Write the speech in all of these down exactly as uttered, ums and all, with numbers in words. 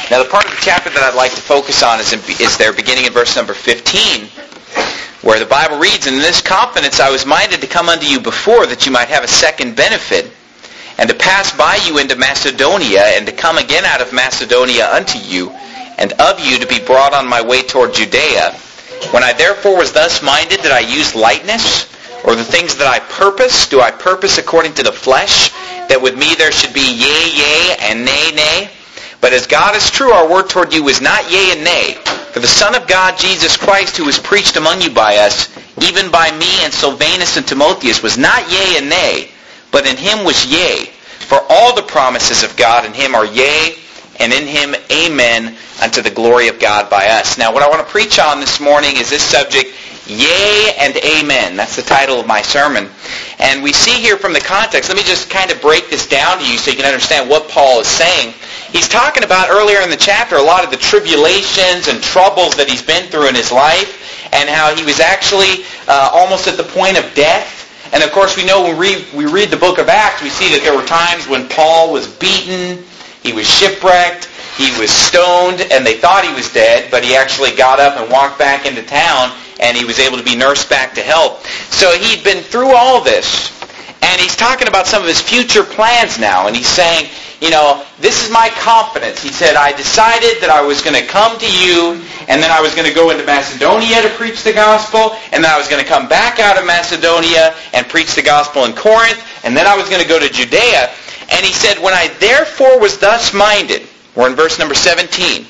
Now, the part of the chapter that I'd like to focus on is, in, is there beginning in verse number fifteen, where the Bible reads, "In this confidence I was minded to come unto you before, that you might have a second benefit, and to pass by you into Macedonia, and to come again out of Macedonia unto you, and of you to be brought on my way toward Judea. When I therefore was thus minded, did I use lightness? Or the things that I purpose, do I purpose according to the flesh, that with me there should be yea, yea, and nay, nay? But as God is true, our word toward you is not yea and nay. For the Son of God, Jesus Christ, who was preached among you by us, even by me and Silvanus and Timotheus, was not yea and nay, but in him was yea. For all the promises of God in him are yea, and in him amen, unto the glory of God by us." Now, what I want to preach on this morning is this subject, yea and amen. That's the title of my sermon. And we see here from the context, let me just kind of break this down to you so you can understand what Paul is saying. He's talking about earlier in the chapter a lot of the tribulations and troubles that he's been through in his life, and how he was actually uh, almost at the point of death. And of course we know when we read, we read the book of Acts, we see that there were times when Paul was beaten, he was shipwrecked, he was stoned, and they thought he was dead, but he actually got up and walked back into town, and he was able to be nursed back to health. So he'd been through all this, and he's talking about some of his future plans now, and he's saying, you know, this is my confidence. He said, I decided that I was going to come to you, and then I was going to go into Macedonia to preach the gospel, and then I was going to come back out of Macedonia and preach the gospel in Corinth, and then I was going to go to Judea. And he said, when I therefore was thus minded, we're in verse number seventeen,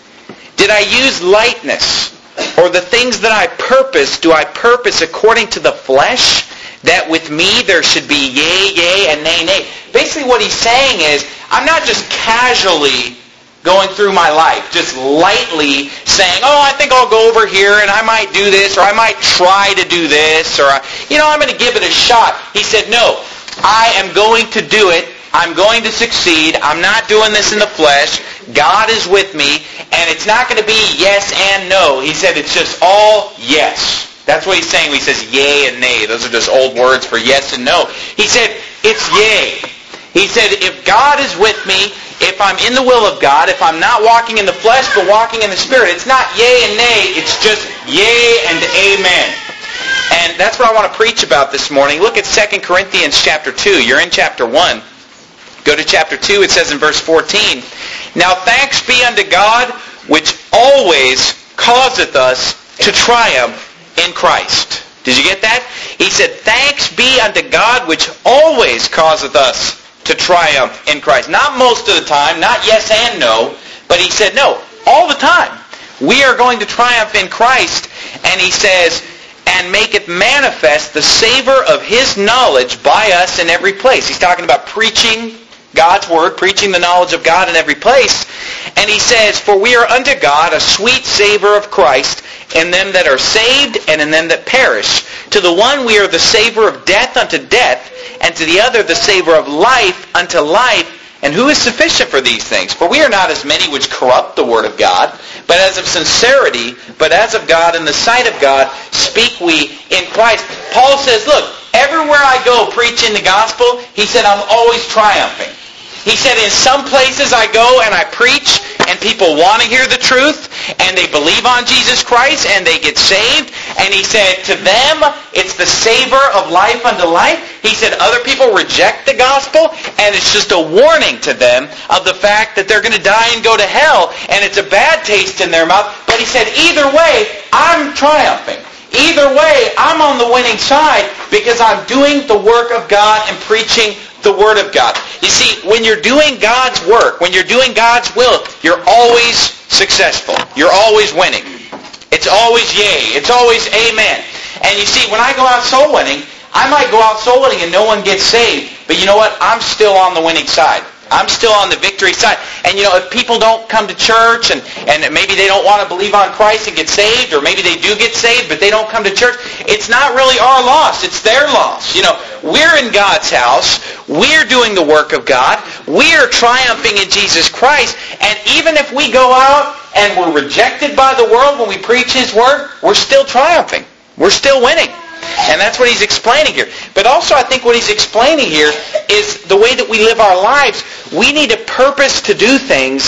did I use lightness, or the things that I purpose, do I purpose according to the flesh, that with me there should be yea, yea, and nay, nay? Basically what he's saying is, I'm not just casually going through my life, just lightly saying, oh, I think I'll go over here and I might do this, or I might try to do this, or, you know, I'm going to give it a shot. He said, no, I am going to do it. I'm going to succeed. I'm not doing this in the flesh. God is with me, and it's not going to be yes and no. He said it's just all yes. That's what he's saying when he says yea and nay. Those are just old words for yes and no. He said it's yea. He said if God is with me, if I'm in the will of God, if I'm not walking in the flesh but walking in the Spirit, it's not yea and nay. It's just yea and amen. And that's what I want to preach about this morning. Look at Second Corinthians chapter two. You're in chapter one. Go to chapter two. It says in verse fourteen, "Now thanks be unto God, which always causeth us to triumph in Christ." Did you get that? He said, thanks be unto God, which always causeth us to triumph in Christ. Not most of the time, not yes and no, but he said, no, all the time. We are going to triumph in Christ. And he says, and maketh manifest the savor of his knowledge by us in every place. He's talking about preaching God's Word, preaching the knowledge of God in every place. And he says, for we are unto God a sweet savor of Christ in them that are saved and in them that perish. To the one we are the savor of death unto death, and to the other the savor of life unto life. And who is sufficient for these things? For we are not as many which corrupt the word of God, but as of sincerity, but as of God in the sight of God, speak we in Christ. Paul says, look, everywhere I go preaching the gospel, he said, I'm always triumphing. He said, in some places I go and I preach, and people want to hear the truth, and they believe on Jesus Christ, and they get saved. And he said, to them, it's the savor of life unto life. He said, other people reject the gospel, and it's just a warning to them of the fact that they're going to die and go to hell, and it's a bad taste in their mouth. But he said, either way, I'm triumphing. Either way, I'm on the winning side because I'm doing the work of God and preaching the Word of God. You see, when you're doing God's work, when you're doing God's will, you're always successful. You're always winning. It's always yay. It's always amen. And you see, when I go out soul winning, I might go out soul winning and no one gets saved. But you know what? I'm still on the winning side. I'm still on the victory side. And you know, if people don't come to church and, and maybe they don't want to believe on Christ and get saved, or maybe they do get saved but they don't come to church, it's not really our loss. It's their loss. You know, we're in God's house. We're doing the work of God. We're triumphing in Jesus Christ. And even if we go out and we're rejected by the world when we preach His Word, we're still triumphing. We're still winning. And that's what he's explaining here. But also I think what he's explaining here is the way that we live our lives. We need a purpose to do things,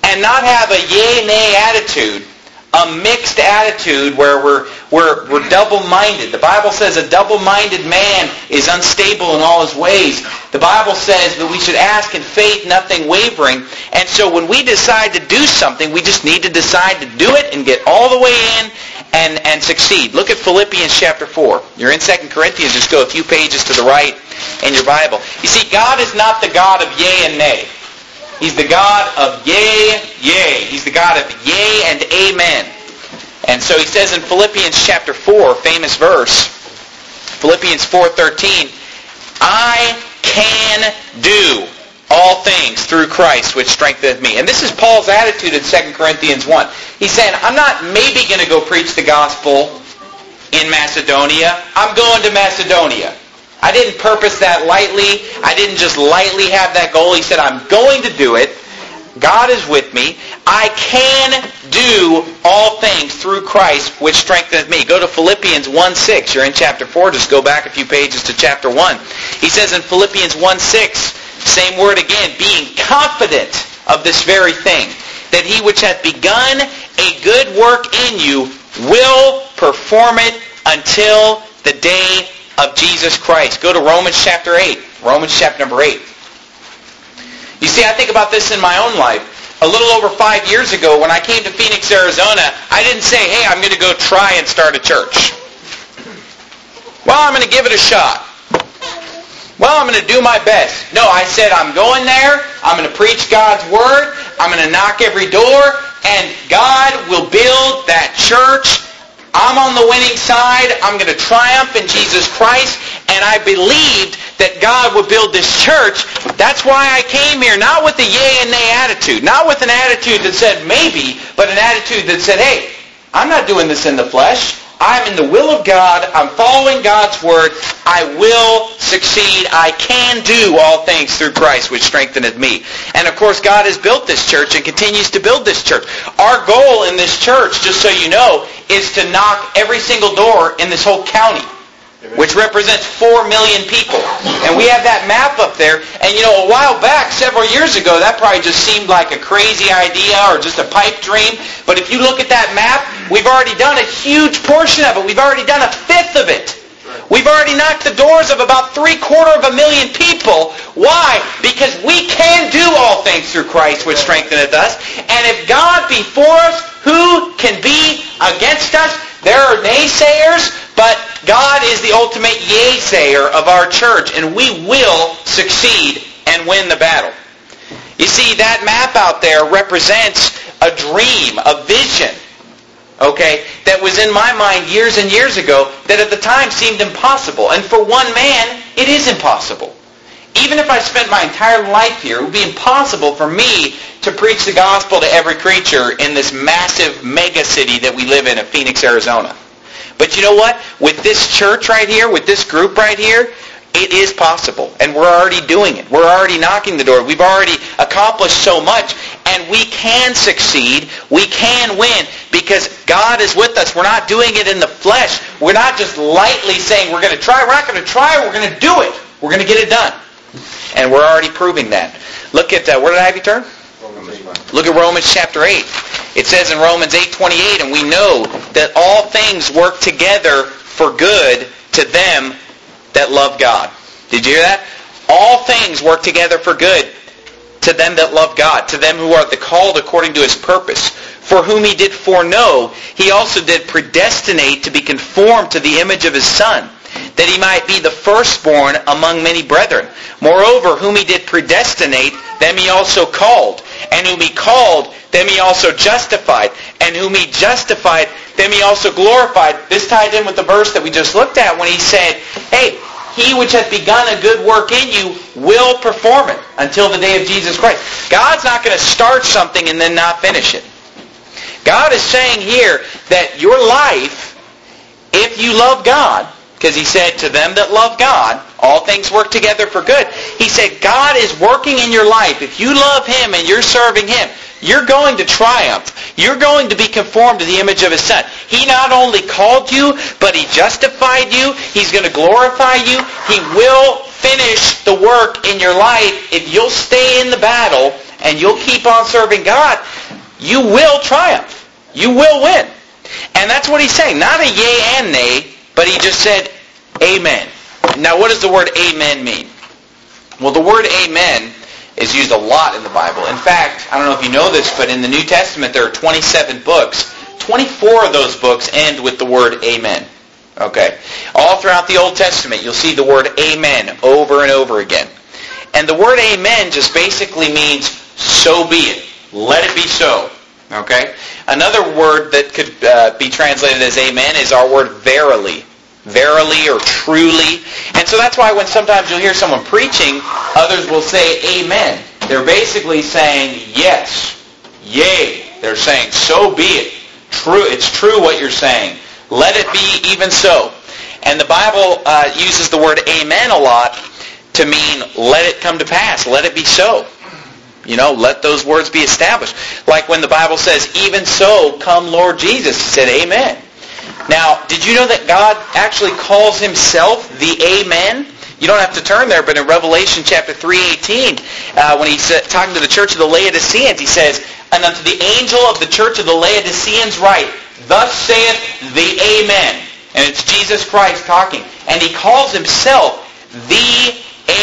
and not have a yay-nay attitude, a mixed attitude where we're, we're, we're double-minded. The Bible says a double-minded man is unstable in all his ways. The Bible says that we should ask in faith, nothing wavering. And so when we decide to do something, we just need to decide to do it and get all the way in and, and succeed. Look at Philippians chapter four. You're in Second Corinthians. Just go a few pages to the right in your Bible. You see, God is not the God of yea and nay. He's the God of yea, yea. He's the God of yea and amen. And so he says in Philippians chapter four, famous verse, Philippians four thirteen, I can do all things through Christ which strengtheneth me. And this is Paul's attitude in Second Corinthians one. He's saying, I'm not maybe going to go preach the gospel in Macedonia. I'm going to Macedonia. I didn't purpose that lightly. I didn't just lightly have that goal. He said, I'm going to do it. God is with me. I can do all things through Christ which strengtheneth me. Go to Philippians one six. You're in chapter four. Just go back a few pages to chapter one. He says in Philippians one six, same word again, being confident of this very thing, that he which hath begun a good work in you will perform it until the day of Jesus Christ. Go to Romans chapter eight. Romans chapter number eight. You see, I think about this in my own life. A little over five years ago, when I came to Phoenix, Arizona, I didn't say, hey, I'm going to go try and start a church. Well, I'm going to give it a shot. Well, I'm going to do my best. No, I said, I'm going there. I'm going to preach God's Word. I'm going to knock every door. And God will build that church. I'm on the winning side. I'm going to triumph in Jesus Christ. And I believed that God would build this church. That's why I came here, not with a yay and nay attitude. Not with an attitude that said maybe, but an attitude that said, hey, I'm not doing this in the flesh. I'm in the will of God. I'm following God's Word. I will succeed. I can do all things through Christ, which strengtheneth me. And of course, God has built this church and continues to build this church. Our goal in this church, just so you know, is to knock every single door in this whole county, which represents four million people. And we have that map up there. And you know, a while back, several years ago, that probably just seemed like a crazy idea or just a pipe dream. But if you look at that map, we've already done a huge portion of it. We've already done a fifth of it. We've already knocked the doors of about three-quarter of a million people. Why? Because we can do all things through Christ, which strengtheneth us. And if God be for us, who can be against us? There are naysayers, but God is the ultimate yea-sayer of our church, and we will succeed and win the battle. You see, that map out there represents a dream, a vision, okay, that was in my mind years and years ago that at the time seemed impossible. And for one man, it is impossible. Even if I spent my entire life here, it would be impossible for me to preach the gospel to every creature in this massive mega city that we live in in Phoenix, Arizona. But you know what? With this church right here, with this group right here, it is possible. And we're already doing it. We're already knocking the door. We've already accomplished so much. And we can succeed. We can win because God is with us. We're not doing it in the flesh. We're not just lightly saying we're going to try. We're not going to try. We're going to do it. We're going to get it done. And we're already proving that. Look at, uh, where did I have you turn? Look at Romans chapter eight. It says in Romans eight twenty-eight, and we know that all things work together for good to them that love God. Did you hear that? All things work together for good to them that love God, to them who are the called according to His purpose. For whom He did foreknow, He also did predestinate to be conformed to the image of His Son, that He might be the firstborn among many brethren. Moreover, whom He did predestinate, them He also called. And whom He called, them He also justified. And whom He justified, them He also glorified. This tied in with the verse that we just looked at when He said, hey, He which hath begun a good work in you will perform it until the day of Jesus Christ. God's not going to start something and then not finish it. God is saying here that your life, if you love God, because He said, to them that love God, all things work together for good. He said, God is working in your life. If you love Him and you're serving Him, you're going to triumph. You're going to be conformed to the image of His Son. He not only called you, but He justified you. He's going to glorify you. He will finish the work in your life if you'll stay in the battle and you'll keep on serving God, you will triumph. You will win. And that's what he's saying. Not a yea and nay, but he just said amen. Now what does the word amen mean? Well, the word amen is used a lot in the Bible. In fact, I don't know if you know this, but in the New Testament there are twenty-seven books. twenty-four of those books end with the word amen. Okay. All throughout the Old Testament you'll see the word amen over and over again. And the word amen just basically means so be it. Let it be so. Okay? Another word that could uh, be translated as amen is our word verily. Verily or truly. And so that's why when sometimes you'll hear someone preaching, others will say amen. They're basically saying yes, yea. They're saying so be it. True, it's true what you're saying. Let it be even so. And the Bible uh, uses the word amen a lot to mean let it come to pass. Let it be so. You know, let those words be established. Like when the Bible says, even so, come Lord Jesus. He said, amen. Now, did you know that God actually calls himself the Amen? You don't have to turn there, but in Revelation chapter three eighteen, uh, when he's talking to the church of the Laodiceans, he says, and unto the angel of the church of the Laodiceans write, thus saith the Amen. And it's Jesus Christ talking. And he calls himself the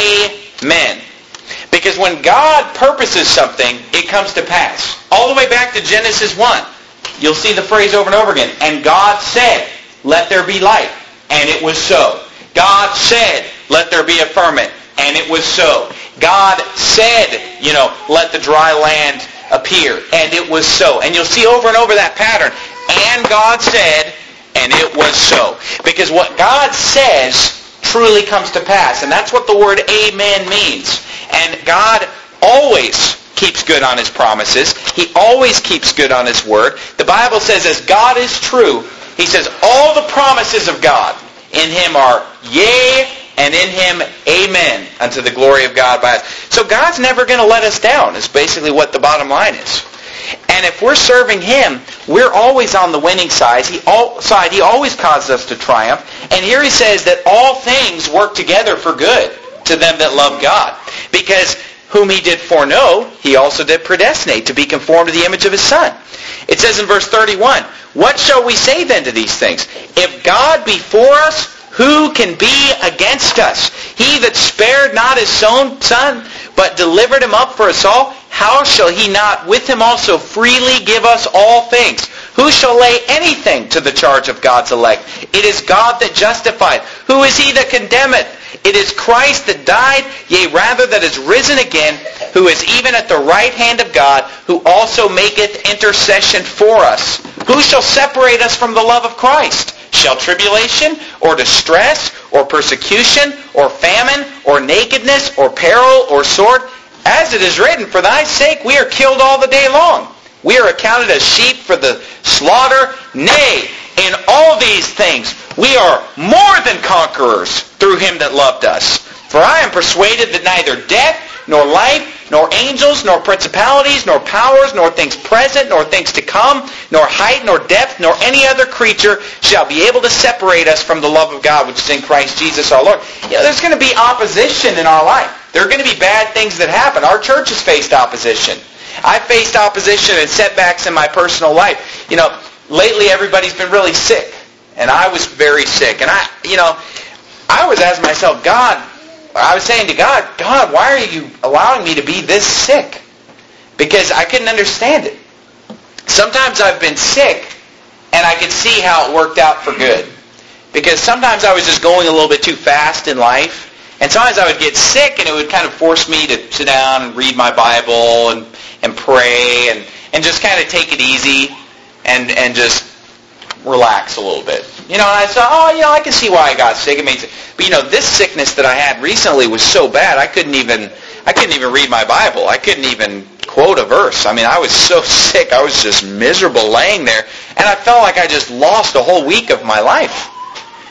Amen. Because when God purposes something, it comes to pass. All the way back to Genesis one. You'll see the phrase over and over again. And God said, let there be light. And it was so. God said, let there be a firmament. And it was so. God said, you know, let the dry land appear. And it was so. And you'll see over and over that pattern. And God said, and it was so. Because what God says truly comes to pass. And that's what the word amen means. And God always keeps good on his promises. He always keeps good on his word. The Bible says, as God is true, he says, all the promises of God in him are yea, and in him amen, unto the glory of God by us. So God's never going to let us down, is basically what the bottom line is. And if we're serving him, we're always on the winning side. He, all, side. He always causes us to triumph. And here he says that all things work together for good to them that love God. Because whom he did foreknow, he also did predestinate to be conformed to the image of his Son. It says in verse thirty-one, what shall we say then to these things? If God be for us, who can be against us? He that spared not his own Son, but delivered him up for us all, how shall he not with him also freely give us all things? Who shall lay anything to the charge of God's elect? It is God that justifieth. Who is he that condemneth? It is Christ that died, yea, rather that is risen again, who is even at the right hand of God, who also maketh intercession for us. Who shall separate us from the love of Christ? Shall tribulation, or distress, or persecution, or famine, or nakedness, or peril, or sword? As it is written, for thy sake we are killed all the day long. We are accounted as sheep for the slaughter. Nay, in all these things we are more than conquerors through him that loved us. For I am persuaded that neither death, nor life, nor angels, nor principalities, nor powers, nor things present, nor things to come, nor height, nor depth, nor any other creature shall be able to separate us from the love of God which is in Christ Jesus our Lord. You know, there's going to be opposition in our life. There are going to be bad things that happen. Our church has faced opposition. I've faced opposition and setbacks in my personal life. You know, lately everybody's been really sick. And I was very sick. And I, you know, I was asking myself, God, I was saying to God, God, why are you allowing me to be this sick? Because I couldn't understand it. Sometimes I've been sick and I could see how it worked out for good. Because sometimes I was just going a little bit too fast in life. And sometimes I would get sick and it would kind of force me to sit down and read my Bible and, and pray and, and just kind of take it easy and, and just relax a little bit. You know, and I thought, oh, you know, I can see why I got sick. It made sense. But you know, this sickness that I had recently was so bad I couldn't even I couldn't even read my Bible. I couldn't even quote a verse. I mean, I was so sick. I was just miserable laying there. And I felt like I just lost a whole week of my life.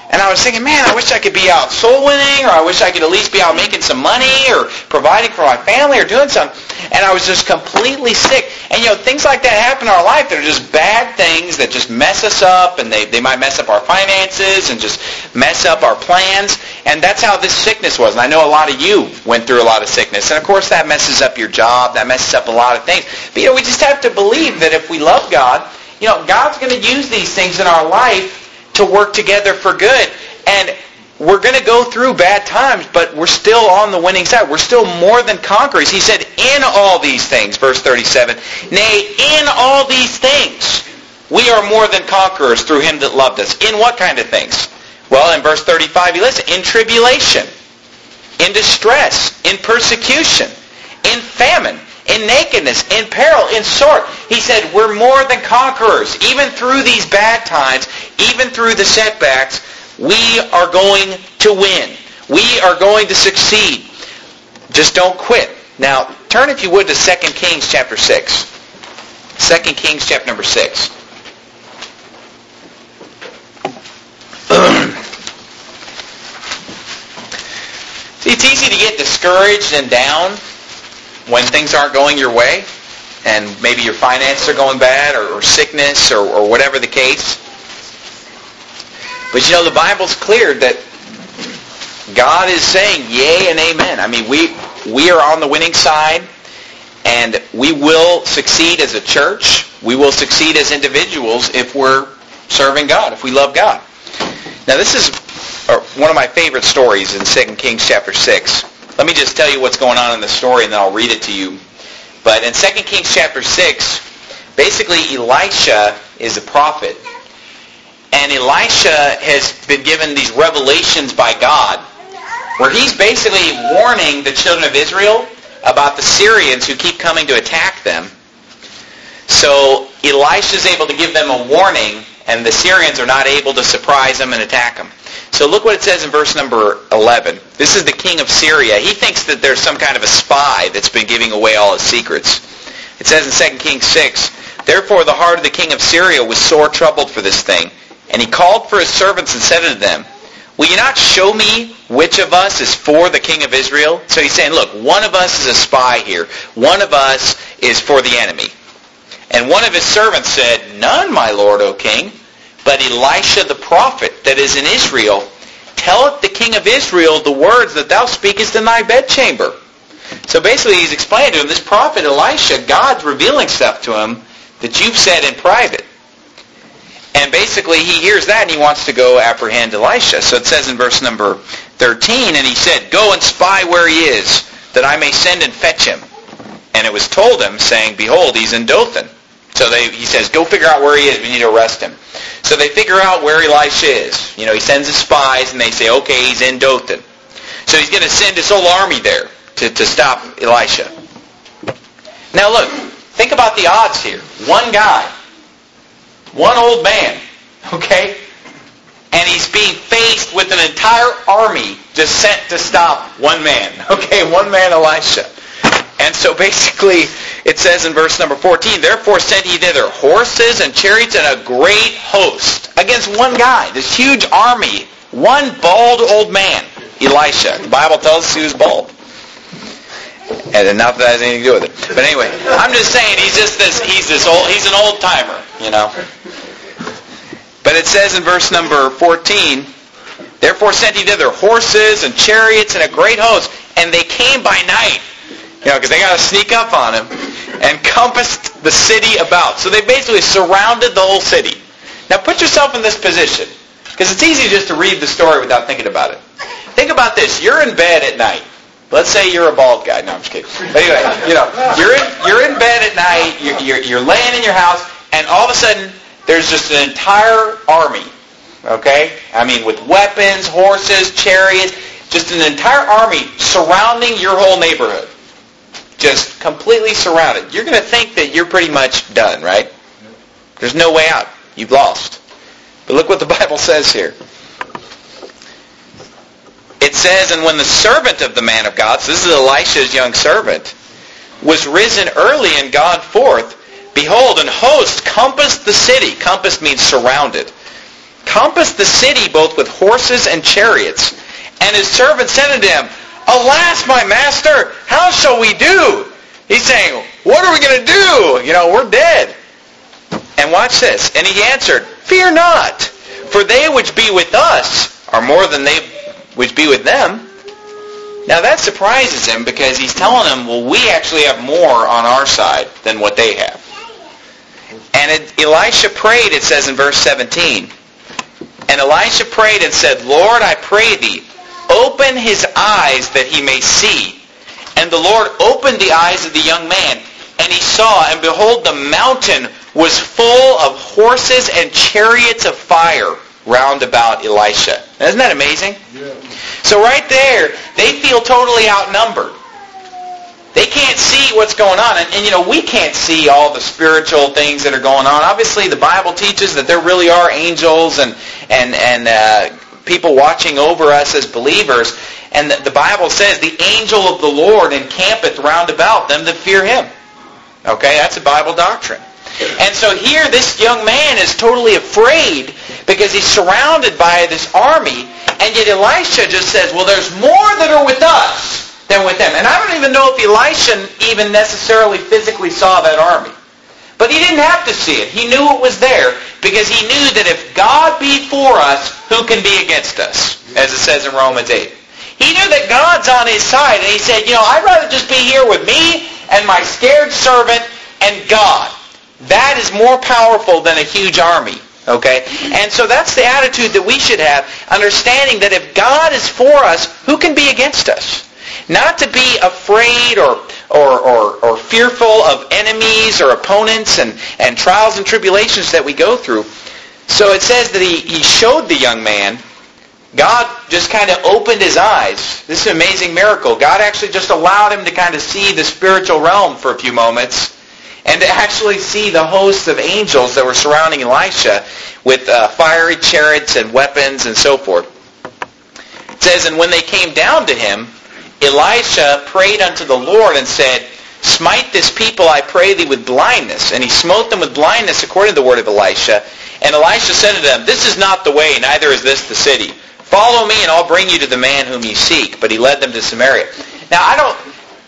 And I was thinking, man, I wish I could be out soul winning, or I wish I could at least be out making some money, or providing for my family, or doing something. And I was just completely sick. And, you know, things like that happen in our life. They're just bad things that just mess us up, and they, they might mess up our finances and just mess up our plans. And that's how this sickness was. And I know a lot of you went through a lot of sickness. And, of course, that messes up your job. That messes up a lot of things. But, you know, we just have to believe that if we love God, you know, God's going to use these things in our life to work together for good. And we're going to go through bad times, but we're still on the winning side. We're still more than conquerors. He said, in all these things, verse thirty-seven, nay, in all these things, we are more than conquerors through him that loved us. In what kind of things? Well, in verse thirty-five, he lists in tribulation, in distress, in persecution, in famine, in nakedness, in peril, in sword. He said, we're more than conquerors. Even through these bad times, even through the setbacks, we are going to win. We are going to succeed. Just don't quit. Now, turn if you would to Second Kings chapter six. Second Kings chapter number six. See, it's easy to get discouraged and down when things aren't going your way, and maybe your finances are going bad, or, or sickness, or, or whatever the case. But you know, the Bible's clear that God is saying yea and amen. I mean, we we are on the winning side, and we will succeed as a church. We will succeed as individuals if we're serving God, if we love God. Now, this is one of my favorite stories in Second Kings chapter six. Let me just tell you what's going on in the story, and then I'll read it to you. But in Second Kings chapter six, basically Elisha is a prophet. And Elisha has been given these revelations by God, where he's basically warning the children of Israel about the Syrians who keep coming to attack them. So Elisha's able to give them a warning, and the Syrians are not able to surprise them and attack them. So look what it says in verse number eleven. This is the king of Syria. He thinks that there's some kind of a spy that's been giving away all his secrets. It says in Second Kings six, therefore the heart of the king of Syria was sore troubled for this thing. And he called for his servants and said unto them, will you not show me which of us is for the king of Israel? So he's saying, look, one of us is a spy here. One of us is for the enemy. And one of his servants said, none, my lord, O king, but Elisha the prophet that is in Israel telleth the king of Israel the words that thou speakest in thy bedchamber. So basically he's explaining to him, this prophet Elisha, God's revealing stuff to him that you've said in private. And basically he hears that and he wants to go apprehend Elisha. So it says in verse number thirteen, and he said, go and spy where he is, that I may send and fetch him. And it was told him, saying, behold, he's in Dothan. So they, he says, go figure out where he is. We need to arrest him. So they figure out where Elisha is. You know, he sends his spies and they say, okay, he's in Dothan. So he's going to send his whole army there to, to stop Elisha. Now look, think about the odds here. One guy. One old man, okay? And he's being faced with an entire army just sent to stop one man, okay? One man, Elisha. And so basically, it says in verse number fourteen, therefore sent he thither horses and chariots and a great host against one guy, this huge army, one bald old man, Elisha. The Bible tells us he was bald. And not that that has anything to do with it. But anyway, I'm just saying he's just this, he's this old, he's an old timer, you know. But it says in verse number fourteen, therefore sent he thither horses and chariots and a great host, and they came by night, you know, because they got to sneak up on him, and compassed the city about. So they basically surrounded the whole city. Now put yourself in this position, because it's easy just to read the story without thinking about it. Think about this. You're in bed at night. Let's say you're a bald guy. No, I'm just kidding. But anyway, you know, you're in you're in bed at night. You're, you're you're laying in your house, and all of a sudden there's just an entire army. Okay, I mean with weapons, horses, chariots, just an entire army surrounding your whole neighborhood, just completely surrounded. You're going to think that you're pretty much done, right? There's no way out. You've lost. But look what the Bible says here. It says, and when the servant of the man of God, so this is Elisha's young servant, was risen early and gone forth, behold, an host compassed the city. Compassed means surrounded. compassed the city both with horses and chariots. And his servant said unto him, Alas, my master, how shall we do? He's saying, what are we going to do? You know, we're dead. And watch this. And he answered, Fear not, for they which be with us are more than they which be with them. Now that surprises him because he's telling them, well, we actually have more on our side than what they have. And it, Elisha prayed, it says in verse seventeen. And Elisha prayed and said, Lord, I pray thee, open his eyes that he may see. And the Lord opened the eyes of the young man, and he saw, and behold, the mountain was full of horses and chariots of fire round about Elisha. Isn't that amazing? Yeah. So right there, they feel totally outnumbered. They can't see what's going on. And, and, you know, we can't see all the spiritual things that are going on. Obviously, the Bible teaches that there really are angels and, and, and uh, people watching over us as believers. And the, the Bible says, the angel of the Lord encampeth round about them that fear him. Okay, that's a Bible doctrine. And so here, this young man is totally afraid because he's surrounded by this army, and yet Elisha just says, well, there's more that are with us than with them. And I don't even know if Elisha even necessarily physically saw that army. But he didn't have to see it. He knew it was there because he knew that if God be for us, who can be against us? As it says in Romans eight. He knew that God's on his side, and he said, you know, I'd rather just be here with me and my scared servant and God. That is more powerful than a huge army. Okay? And so that's the attitude that we should have, understanding that if God is for us, who can be against us? Not to be afraid or or, or, or fearful of enemies or opponents and, and trials and tribulations that we go through. So it says that he, he showed the young man. God just kind of opened his eyes. This is an amazing miracle. God actually just allowed him to kind of see the spiritual realm for a few moments and to actually see the hosts of angels that were surrounding Elisha with uh, fiery chariots and weapons and so forth. It says, and when they came down to him, Elisha prayed unto the Lord and said, Smite this people, I pray thee, with blindness. And he smote them with blindness according to the word of Elisha. And Elisha said to them, This is not the way, neither is this the city. Follow me, and I'll bring you to the man whom you seek. But he led them to Samaria. Now, I don't,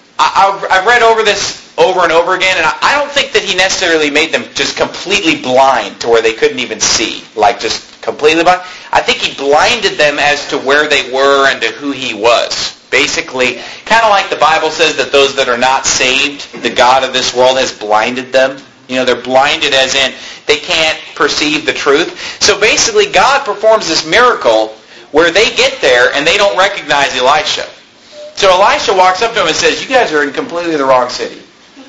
I, I've read over this over and over again, and I don't think that he necessarily made them just completely blind to where they couldn't even see, like just completely blind. I think he blinded them as to where they were and to who he was. Basically, kind of like the Bible says that those that are not saved, the God of this world has blinded them. You know, they're blinded as in they can't perceive the truth. So basically, God performs this miracle where they get there and they don't recognize Elisha. So Elisha walks up to him and says, You guys are in completely the wrong city.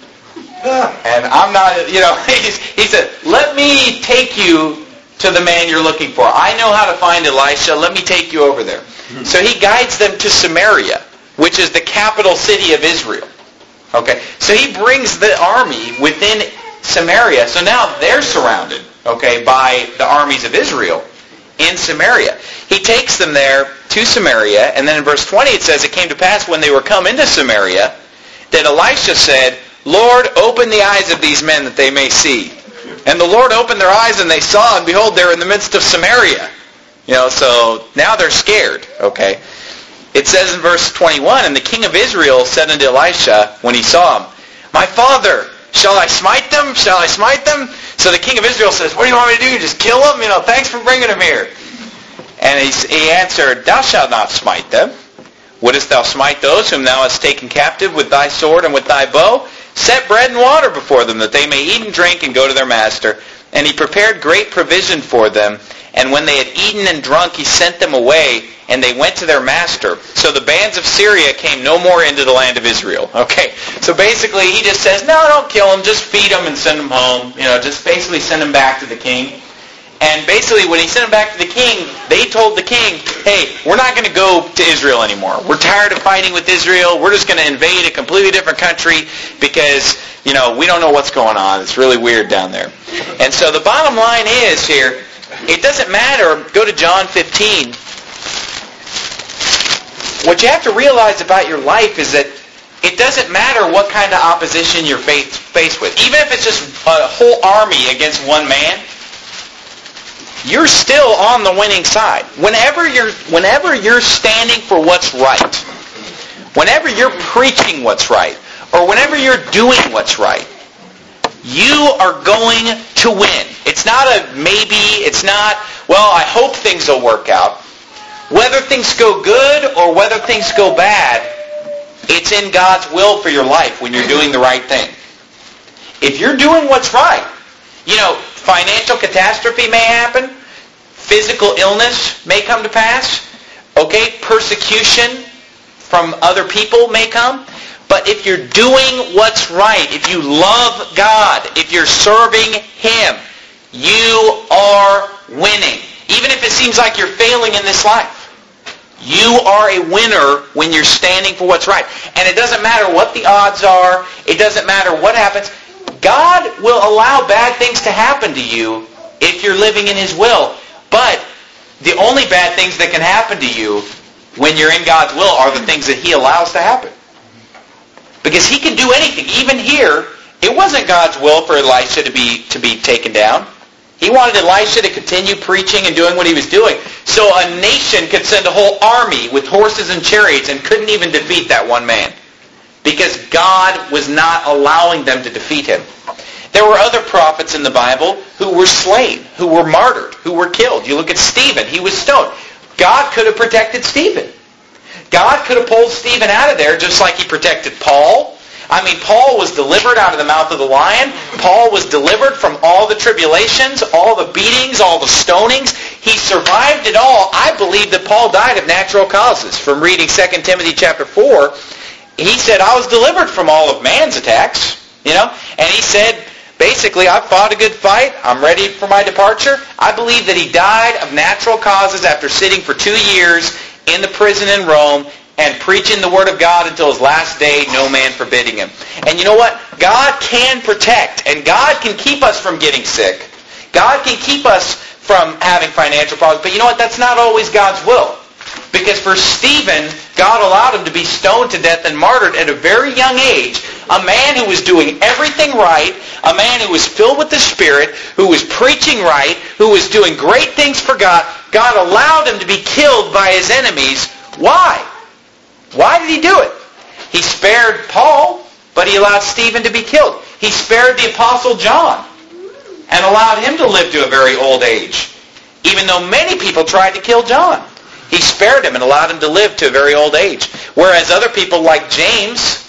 And I'm not, you know, he said, let me take you to the man you're looking for. I know how to find Elisha. Let me take you over there. So he guides them to Samaria, which is the capital city of Israel. Okay, so he brings the army within Samaria. So now they're surrounded, okay, by the armies of Israel in Samaria. He takes them there to Samaria, and then in verse twenty it says, It came to pass when they were come into Samaria that Elisha said, Lord, open the eyes of these men that they may see. And the Lord opened their eyes, and they saw, and behold, they're in the midst of Samaria. You know, so now they're scared, okay? It says in verse twenty-one, And the king of Israel said unto Elisha, when he saw him, My father, shall I smite them? Shall I smite them? So the king of Israel says, What do you want me to do? Just kill them? You know, thanks for bringing them here. And he, he answered, Thou shalt not smite them. Wouldest thou smite those whom thou hast taken captive with thy sword and with thy bow? Set bread and water before them, that they may eat and drink and go to their master. And he prepared great provision for them. And when they had eaten and drunk, he sent them away, and they went to their master. So the bands of Syria came no more into the land of Israel. Okay, so basically he just says, no, don't kill them, just feed them and send them home. You know, just basically send them back to the king. And basically when he sent them back to the king, they told the king, hey, we're not going to go to Israel anymore. We're tired of fighting with Israel. We're just going to invade a completely different country because, you know, we don't know what's going on. It's really weird down there. And so the bottom line is here, it doesn't matter. Go to John fifteen. What you have to realize about your life is that it doesn't matter what kind of opposition you're faced with. Even if it's just a whole army against one man, you're still on the winning side. Whenever you're, whenever you're standing for what's right, whenever you're preaching what's right, or whenever you're doing what's right, you are going to win. It's not a maybe, it's not, well, I hope things will work out. Whether things go good or whether things go bad, it's in God's will for your life when you're doing the right thing. If you're doing what's right, you know, financial catastrophe may happen, physical illness may come to pass, okay, persecution from other people may come, but if you're doing what's right, if you love God, if you're serving Him, you are winning. Even if it seems like you're failing in this life. You are a winner when you're standing for what's right. And it doesn't matter what the odds are. It doesn't matter what happens. God will allow bad things to happen to you if you're living in His will. But the only bad things that can happen to you when you're in God's will are the things that He allows to happen. Because He can do anything. Even here, it wasn't God's will for Elisha to be to be taken down. He wanted Elisha to continue preaching and doing what he was doing. So a nation could send a whole army with horses and chariots and couldn't even defeat that one man. Because God was not allowing them to defeat him. There were other prophets in the Bible who were slain, who were martyred, who were killed. You look at Stephen, he was stoned. God could have protected Stephen. God could have pulled Stephen out of there just like He protected Paul. I mean, Paul was delivered out of the mouth of the lion. Paul was delivered from all the tribulations, all the beatings, all the stonings. He survived it all. I believe that Paul died of natural causes. From reading Second Timothy chapter four, he said, I was delivered from all of man's attacks. You know, and he said, basically, I've fought a good fight. I'm ready for my departure. I believe that he died of natural causes after sitting for two years in the prison in Rome and preaching the Word of God until his last day, no man forbidding him. And you know what? God can protect, and God can keep us from getting sick. God can keep us from having financial problems. But you know what? That's not always God's will. Because for Stephen, God allowed him to be stoned to death and martyred at a very young age. A man who was doing everything right, a man who was filled with the Spirit, who was preaching right, who was doing great things for God. God allowed him to be killed by his enemies. Why? Why did He do it? He spared Paul, but He allowed Stephen to be killed. He spared the Apostle John and allowed him to live to a very old age, even though many people tried to kill John. He spared him and allowed him to live to a very old age. Whereas other people like James,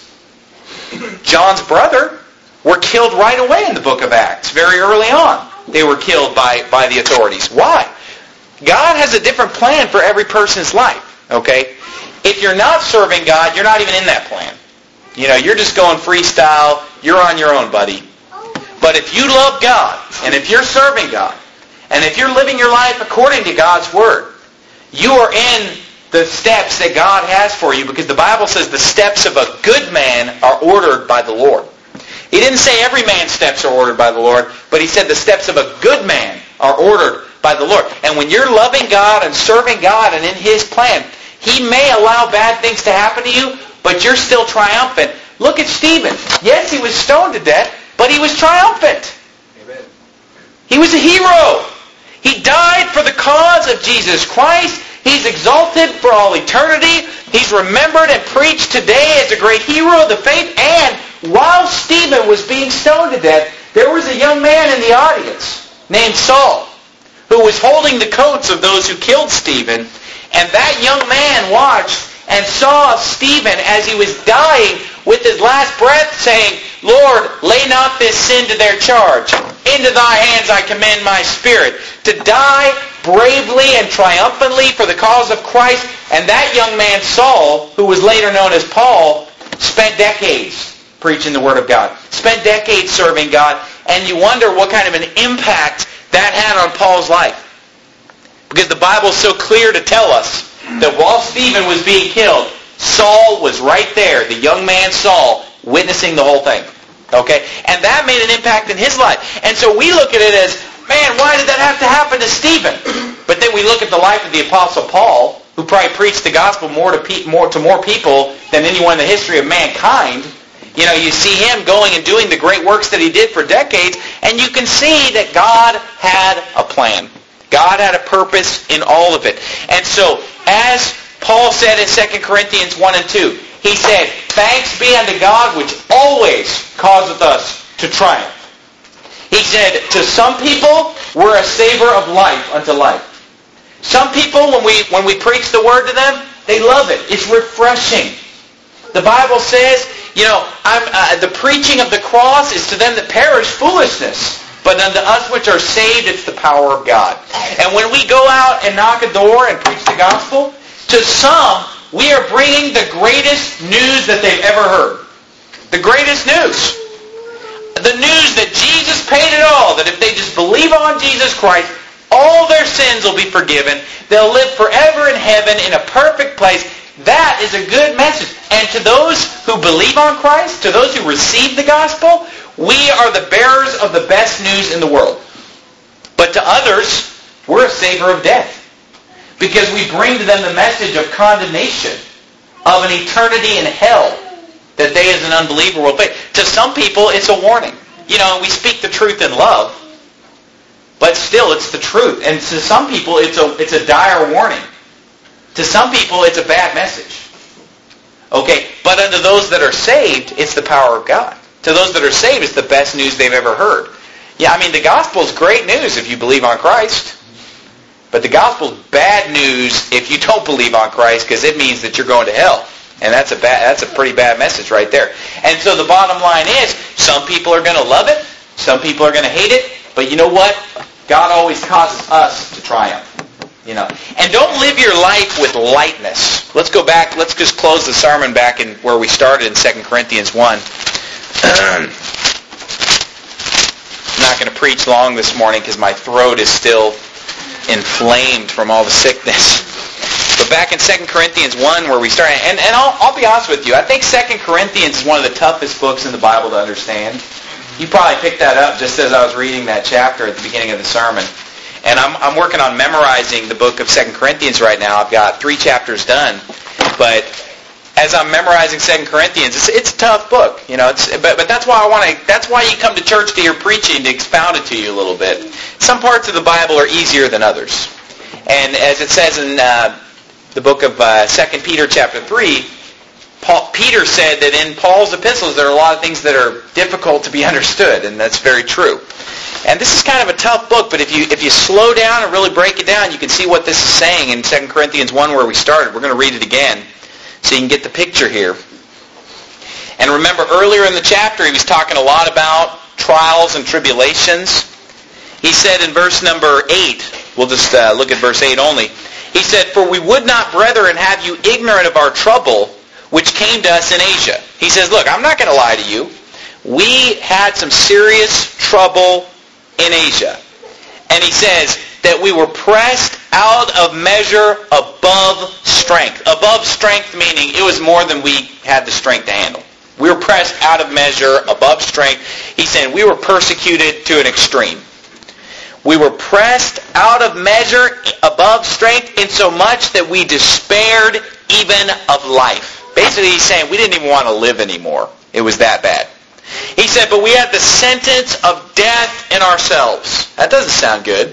John's brother, were killed right away in the book of Acts, very early on. They were killed by, by the authorities. Why? God has a different plan for every person's life, okay? If you're not serving God, you're not even in that plan. You know, you're just going freestyle. You're on your own, buddy. But if you love God, and if you're serving God, and if you're living your life according to God's Word, you are in the steps that God has for you, because the Bible says the steps of a good man are ordered by the Lord. He didn't say every man's steps are ordered by the Lord, but He said the steps of a good man are ordered by the Lord. And when you're loving God and serving God and in His plan, He may allow bad things to happen to you, but you're still triumphant. Look at Stephen. Yes, he was stoned to death, but he was triumphant. Amen. He was a hero. He died for the cause of Jesus Christ. He's exalted for all eternity. He's remembered and preached today as a great hero of the faith. And while Stephen was being stoned to death, there was a young man in the audience named Saul who was holding the coats of those who killed Stephen. And that young man watched and saw Stephen as he was dying with his last breath saying, Lord, lay not this sin to their charge. Into Thy hands I commend my spirit. To die bravely and triumphantly for the cause of Christ. And that young man, Saul, who was later known as Paul, spent decades preaching the Word of God. Spent decades serving God. And you wonder what kind of an impact that had on Paul's life. Because the Bible is so clear to tell us that while Stephen was being killed, Saul was right there, the young man Saul, witnessing the whole thing. Okay? And that made an impact in his life. And so we look at it as, man, why did that have to happen to Stephen? But then we look at the life of the Apostle Paul, who probably preached the gospel more to, pe- more, to more people than anyone in the history of mankind. You know, you see him going and doing the great works that he did for decades, and you can see that God had a plan. God had a purpose in all of it. And so, as Paul said in Second Corinthians one and two, he said, "Thanks be unto God which always causeth us to triumph." He said, to some people, we're a savor of life unto life. Some people, when we when we preach the word to them, they love it. It's refreshing. The Bible says, you know, I'm, uh, the preaching of the cross is to them that perish foolishness, but unto us which are saved, it's the power of God. And when we go out and knock a door and preach the gospel, to some, we are bringing the greatest news that they've ever heard. The greatest news. The news that Jesus paid it all, that if they just believe on Jesus Christ, all their sins will be forgiven. They'll live forever in heaven in a perfect place. That is a good message. And to those who believe on Christ, to those who receive the gospel, we are the bearers of the best news in the world. But to others, we're a savor of death. Because we bring to them the message of condemnation, of an eternity in hell that they as an unbeliever will face. To some people, it's a warning. You know, we speak the truth in love, but still it's the truth. And to some people, it's a it's a dire warning. To some people, it's a bad message. Okay, but unto those that are saved, it's the power of God. To those that are saved, it's the best news they've ever heard. Yeah, I mean, the gospel is great news if you believe on Christ. But the gospel is bad news if you don't believe on Christ, because it means that you're going to hell. And that's a bad, that's a pretty bad message right there. And so the bottom line is, some people are going to love it, some people are going to hate it, but you know what? God always causes us to triumph. You know. And don't live your life with lightness. Let's go back, let's just close the sermon back in where we started in Second Corinthians one. I'm not going to preach long this morning because my throat is still inflamed from all the sickness. But back in Second Corinthians one where we started, and, and I'll, I'll be honest with you, I think Second Corinthians is one of the toughest books in the Bible to understand. You probably picked that up just as I was reading that chapter at the beginning of the sermon. And I'm, I'm working on memorizing the book of Second Corinthians right now. I've got three chapters done. But as I'm memorizing Second Corinthians, it's, it's a tough book. You know, it's, but, but that's why I want to. That's why you come to church to hear preaching, to expound it to you a little bit. Some parts of the Bible are easier than others. And as it says in uh, the book of uh, Second Peter chapter three, Paul, Peter said that in Paul's epistles there are a lot of things that are difficult to be understood, and that's very true. And this is kind of a tough book, but if you if you slow down and really break it down, you can see what this is saying in Second Corinthians one where we started. We're going to read it again so you can get the picture here. And remember, earlier in the chapter, he was talking a lot about trials and tribulations. He said in verse number eight, we'll just uh, look at verse eight only. He said, "For we would not, brethren, have you ignorant of our trouble, which came to us in Asia." He says, look, I'm not going to lie to you. We had some serious trouble in Asia. And he says that we were pressed out of measure above strength. Above strength meaning it was more than we had the strength to handle. We were pressed out of measure above strength. He's saying we were persecuted to an extreme. We were pressed out of measure above strength in so much that we despaired even of life. Basically he's saying we didn't even want to live anymore. It was that bad. He said, but we had the sentence of death in ourselves. That doesn't sound good.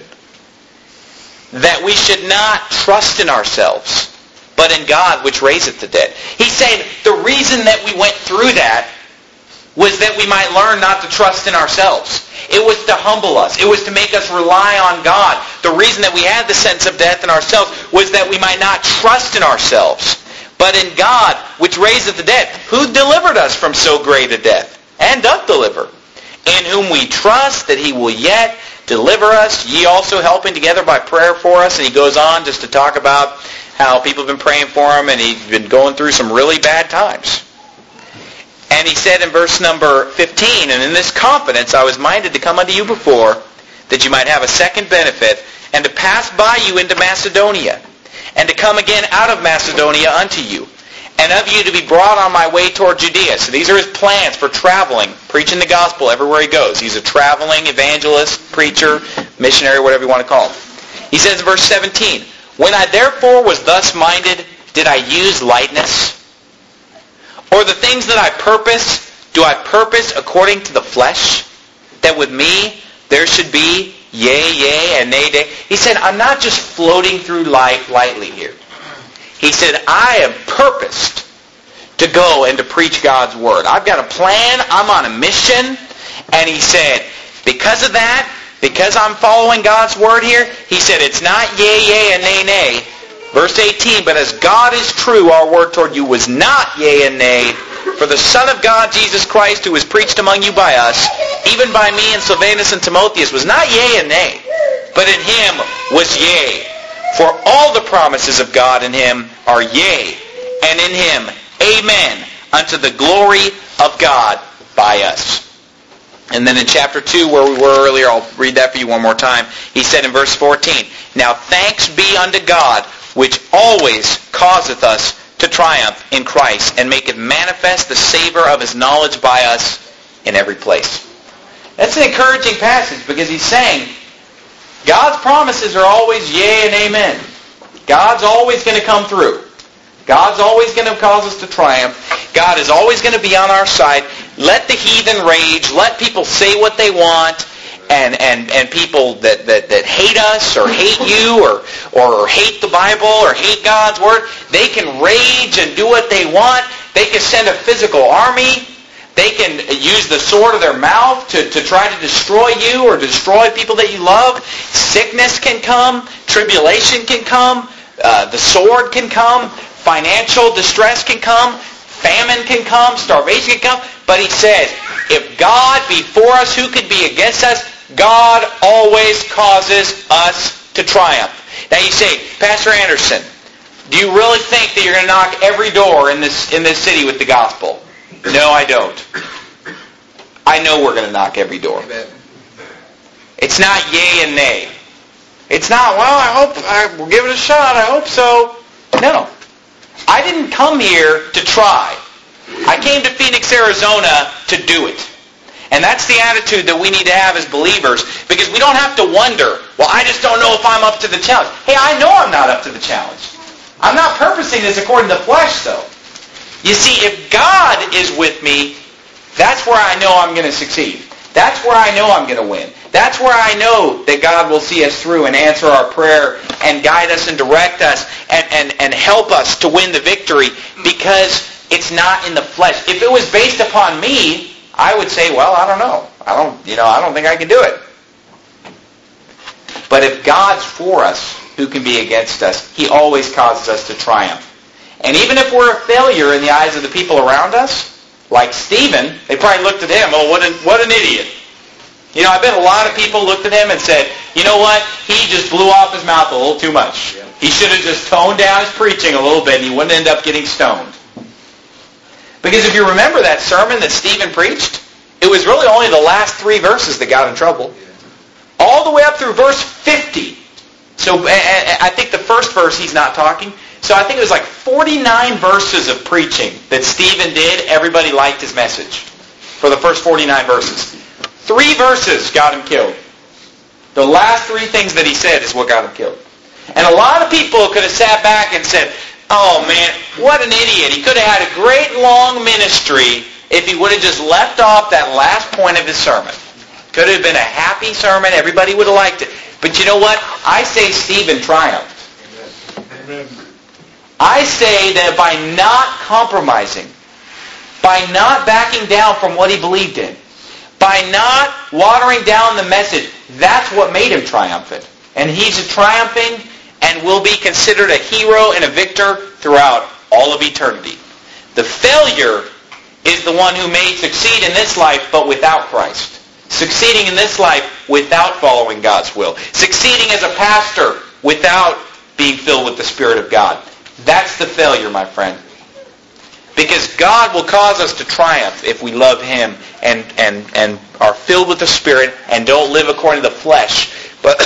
That we should not trust in ourselves, but in God which raiseth the dead. He's saying the reason that we went through that was that we might learn not to trust in ourselves. It was to humble us. It was to make us rely on God. The reason that we had the sentence of death in ourselves was that we might not trust in ourselves, but in God which raiseth the dead, who delivered us from so great a death. And doth deliver, in whom we trust that he will yet deliver us, ye also helping together by prayer for us. And he goes on just to talk about how people have been praying for him, and he's been going through some really bad times. And he said in verse number fifteen, "And in this confidence I was minded to come unto you before, that you might have a second benefit, and to pass by you into Macedonia, and to come again out of Macedonia unto you, and of you to be brought on my way toward Judea." So these are his plans for traveling, preaching the gospel everywhere he goes. He's a traveling evangelist, preacher, missionary, whatever you want to call him. He says in verse seventeen, "When I therefore was thus minded, did I use lightness? Or the things that I purpose, do I purpose according to the flesh? That with me there should be yea, yea, and nay, nay. He said, I'm not just floating through life lightly here. He said, I am purposed to go and to preach God's Word. I've got a plan. I'm on a mission. And he said, because of that, because I'm following God's Word here, he said, it's not yea, yea, and nay, nay. Verse eighteen, but as God is true, our word toward you was not yea and nay. For the Son of God, Jesus Christ, who was preached among you by us, even by me and Silvanus and Timotheus, was not yea and nay, but in him was yea. For all the promises of God in him are yea, and in him amen, unto the glory of God by us. And then in chapter two, where we were earlier, I'll read that for you one more time. He said in verse fourteen, now thanks be unto God, which always causeth us to triumph in Christ, and maketh manifest the savor of his knowledge by us in every place. That's an encouraging passage, because he's saying, God's promises are always yea and amen. God's always going to come through. God's always going to cause us to triumph. God is always going to be on our side. Let the heathen rage. Let people say what they want. And, and, and people that, that, that hate us or hate you or, or hate the Bible or hate God's Word, they can rage and do what they want. They can send a physical army. They can use the sword of their mouth to, to try to destroy you or destroy people that you love. Sickness can come. Tribulation can come. Uh, the sword can come. Financial distress can come. Famine can come. Starvation can come. But he says, if God be for us, who could be against us? God always causes us to triumph. Now you say, Pastor Anderson, do you really think that you're going to knock every door in this in this city with the gospel? No, I don't. I know we're going to knock every door. Amen. It's not yea and nay. It's not, well, I hope, I will give it a shot, I hope so. No. I didn't come here to try. I came to Phoenix, Arizona to do it. And that's the attitude that we need to have as believers, because we don't have to wonder, well, I just don't know if I'm up to the challenge. Hey, I know I'm not up to the challenge. I'm not purposing this according to the flesh, though. You see, if God is with me, that's where I know I'm going to succeed. That's where I know I'm going to win. That's where I know that God will see us through and answer our prayer and guide us and direct us and, and, and help us to win the victory, because it's not in the flesh. If it was based upon me, I would say, well, I don't know. I don't, you know, I don't think I can do it. But if God's for us, who can be against us? He always causes us to triumph. And even if we're a failure in the eyes of the people around us, like Stephen, they probably looked at him, oh, what an, what an idiot. You know, I bet a lot of people looked at him and said, you know what? He just blew off his mouth a little too much. Yeah. He should have just toned down his preaching a little bit and he wouldn't end up getting stoned. Because if you remember that sermon that Stephen preached, it was really only the last three verses that got him in trouble. All the way up through verse fifty. So I think the first verse he's not talking. So I think it was like forty-nine verses of preaching that Stephen did. Everybody liked his message for the first forty-nine verses. Three verses got him killed. The last three things that he said is what got him killed. And a lot of people could have sat back and said, oh man, what an idiot. He could have had a great long ministry if he would have just left off that last point of his sermon. Could have been a happy sermon. Everybody would have liked it. But you know what? I say Stephen triumphed. Amen. I say that by not compromising, by not backing down from what he believed in, by not watering down the message, that's what made him triumphant. And he's triumphing and will be considered a hero and a victor throughout all of eternity. The failure is the one who may succeed in this life, but without Christ. Succeeding in this life without following God's will. Succeeding as a pastor without being filled with the Spirit of God. That's the failure, my friend. Because God will cause us to triumph if we love Him and, and, and are filled with the Spirit and don't live according to the flesh, but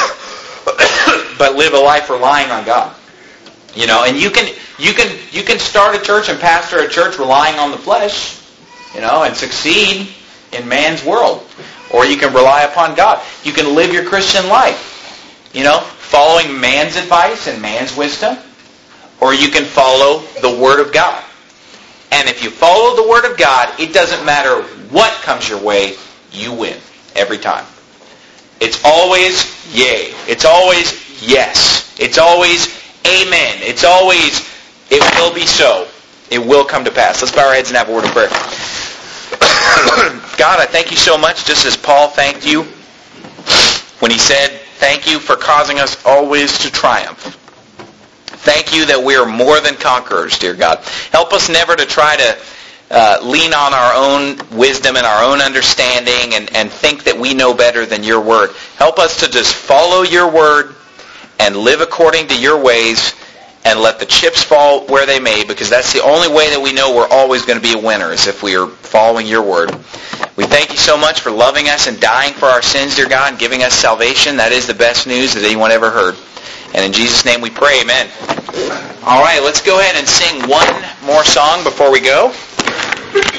but live a life relying on God. You know, and you can you can you can start a church and pastor a church relying on the flesh, you know, and succeed in man's world. Or you can rely upon God. You can live your Christian life, you know, following man's advice and man's wisdom. Or you can follow the Word of God. And if you follow the Word of God, it doesn't matter what comes your way, you win every time. It's always yay. It's always yes. It's always amen. It's always, it will be so. It will come to pass. Let's bow our heads and have a word of prayer. God, I thank you so much, just as Paul thanked you when he said, thank you for causing us always to triumph. Thank you that we are more than conquerors, dear God. Help us never to try to uh, lean on our own wisdom and our own understanding and, and think that we know better than your word. Help us to just follow your word and live according to your ways and let the chips fall where they may, because that's the only way that we know we're always going to be a winner, is if we are following your word. We thank you so much for loving us and dying for our sins, dear God, and giving us salvation. That is the best news that anyone ever heard. And in Jesus' name we pray, amen. All right, let's go ahead and sing one more song before we go.